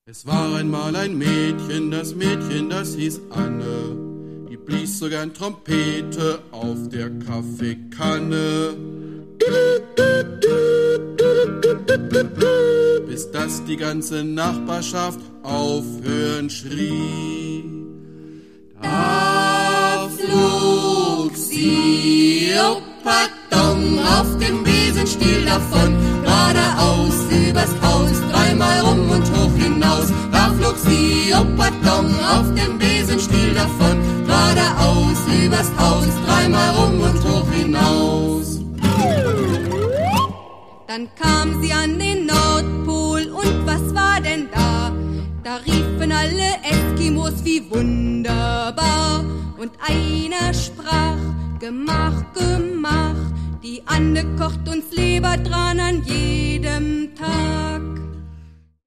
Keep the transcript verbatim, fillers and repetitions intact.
Es war einmal ein Mädchen, das Mädchen, das hieß Anne. Die blies so gern Trompete auf der Kaffeekanne. Bis dass die ganze Nachbarschaft aufhören schrie. Da flog sie, oh pardon, auf dem Besenstiel davon, geradeaus übers Haus, dreimal rum und hoch hinaus. Da flog sie, oh pardon, auf dem Besenstiel davon, geradeaus übers Haus, dreimal rum und hoch hinaus. Dann kam sie an den Nordpol und was war denn da? Da riefen alle Eskimos wie wunderbar. Und einer sprach, Gemach, Gemach, die Anne kocht uns Lebertran an jedem Tag.